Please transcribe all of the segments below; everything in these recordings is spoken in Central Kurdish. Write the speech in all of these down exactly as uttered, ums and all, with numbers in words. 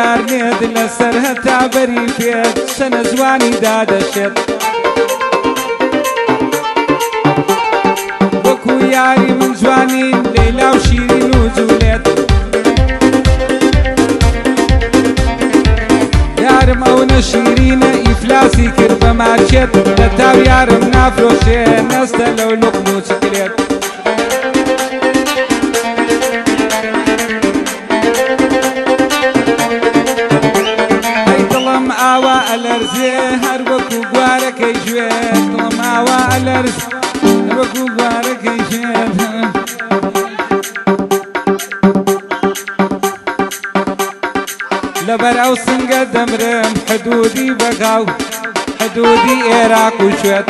دارنێت لەسەر هەتا بەری پێت چەنە جوانی دادەشێت وەکو یاری من جوانین لەیلا و شیرین و جوولێت یارم ئەو نەشیرینە ئیفلاسی کرد بە مارکێت لە تاو یارم نافرۆشێ نەستە لەو لوقم و چکرێت ئەی دڵم ئاوا ئەلەرزێ هەر وەکو گوارەکەی ژوێت دڵم ئاوا ئەلەرز هەر وەکو گوارەکەی ژێت لەبەر ئەو سنگە دەمرم حدودی بەگاو حدودی ئێراق و شوێت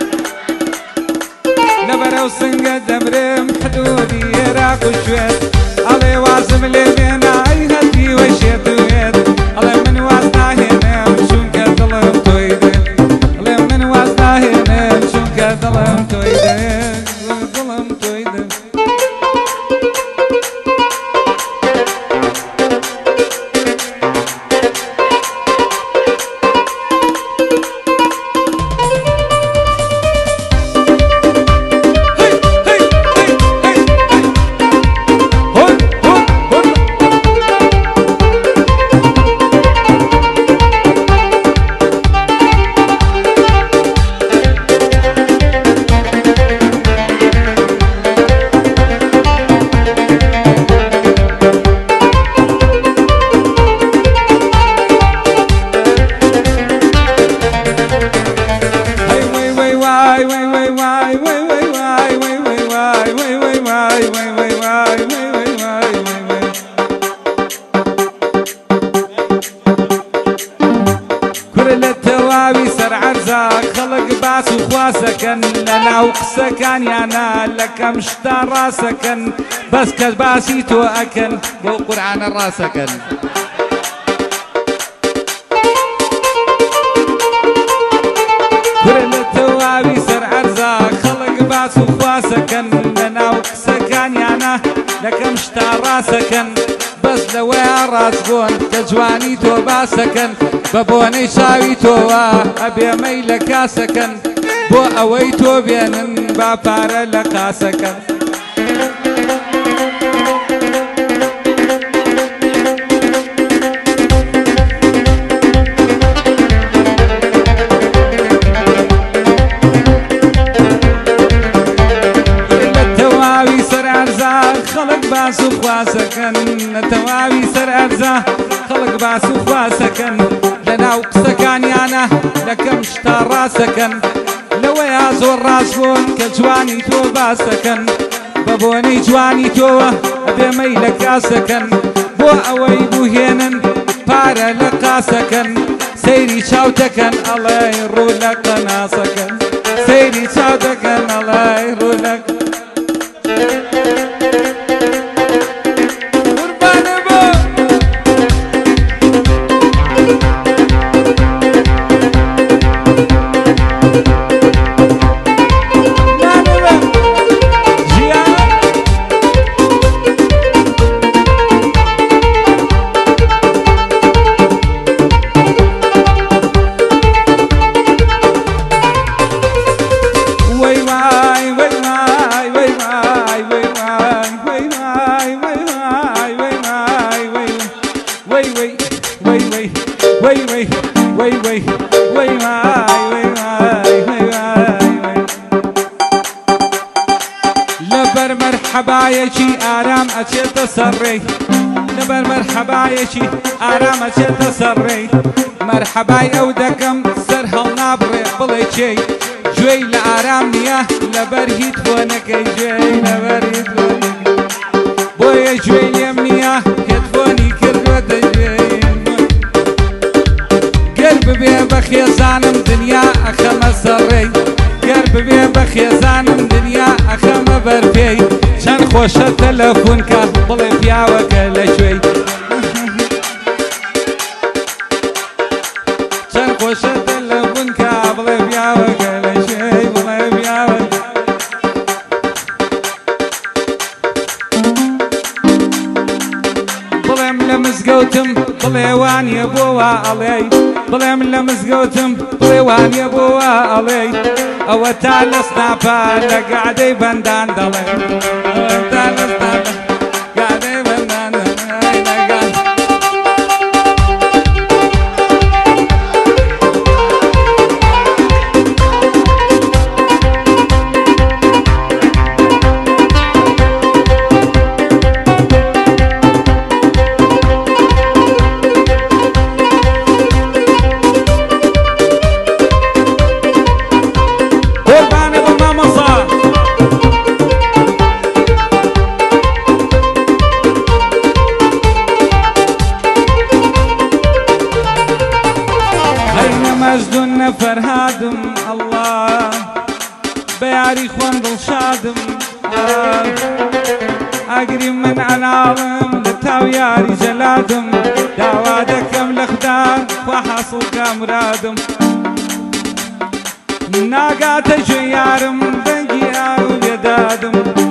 لەبەر ئەو سنگە دەمرم حدودی ئێراق و شوێت ئەڵێ وازم لێ بێنە ئەی هەردی وەشێت دوێت ئەڵێ من واز ناهێنم چونکە دڵم تۆی دێت ئەڵێ من واز ناهێنم چونکە دڵم تۆی دێت دڵم تۆی دێت سەکەن لە ناو قسەکانیانە لە کەم شتا ڕاسەکەن بەس کە باسی تۆ ئەکەن بۆ قورعانە ڕاسەکەن کورە لە تەواوی سەر عەرزە خەڵک باس و خواسەکەن لە ناو قسەکانیانە لە کەم شتا ڕاسەکەن بەس لەوەیە ڕاست بوون کە جوانی تۆ باسەکەن بە بۆنەی چاوی تۆوە ئەبێمەی لە کاسەکەن بۆ ئەوەی تۆ بێنن با پارە لە قاسەکەن لە تەواوی سەر عەرزە خەڵک باس و خواسەکەن لە تەواوی سەر عەرزە خەڵک باس و خواسەکەن لە ناو قسەکانیانە لە کەم شتا ڕاسەکەن لەوەیە زۆر ڕاست بوون کە جوانی تۆ باسەکەن بە بۆنەی جوانی تۆوە ئەبێمەی لە کاسەکەن بۆ ئەوەی بوهێنن پارە لە قاسەکەن سەیری چاو دەکەن ئەڵێ ڕوو لە قەناسەکەن سەیری چاو دەکەن ئەڵێ ڕوو لە لەبەر مەرحەبایەکی ئارام ئەچێتە سەرڕێی لەبەر مەرحەبایەکی ئارام ئەچێتە سەرڕێی مەرحەبای ئەو دەکەم سەر هەڵنابڕێ بڵێ چێی گوێی لە ئارام نییە لەبەر هیچ بۆ نەکەی گوێی لەبەر هیچ بۆیە گوێی لێم نییە هێدفۆنی کردوەتە گوێی گەر ببێ بە خێزانم دنیا ئەخەمە سەرڕێی گەر ببێ بە خێزانم دنیا ئەخەمە بەرپێی چەند خۆشە تەلەفۆنکە بڵێ پیاوەکە لەکوێی چەند خۆشە تەلەفۆنکە بڵێ پیاوەکە لەکوێی بڵێ پیاوەکە بڵێ بڵێم لە مزگەوتم بڵێوانیە بۆوە ئەڵێ بڵێم لە مزگەوتم بڵێوانیە بۆوە ئەڵێ ئەوە تا لە سناپە لە گادەی بەندان دەڵێ تا لە سناپە گادەی بەندان لەگان مجدون فرهادم الله بياري خوان دڵشادم ئاگری من ئەناڵم لە تاو یاری جەلادم داوا دەکەم لە خدا خوا حاصڵکە مرادم ناگاتە ژێ یارم دەنگی ئاو لێدادم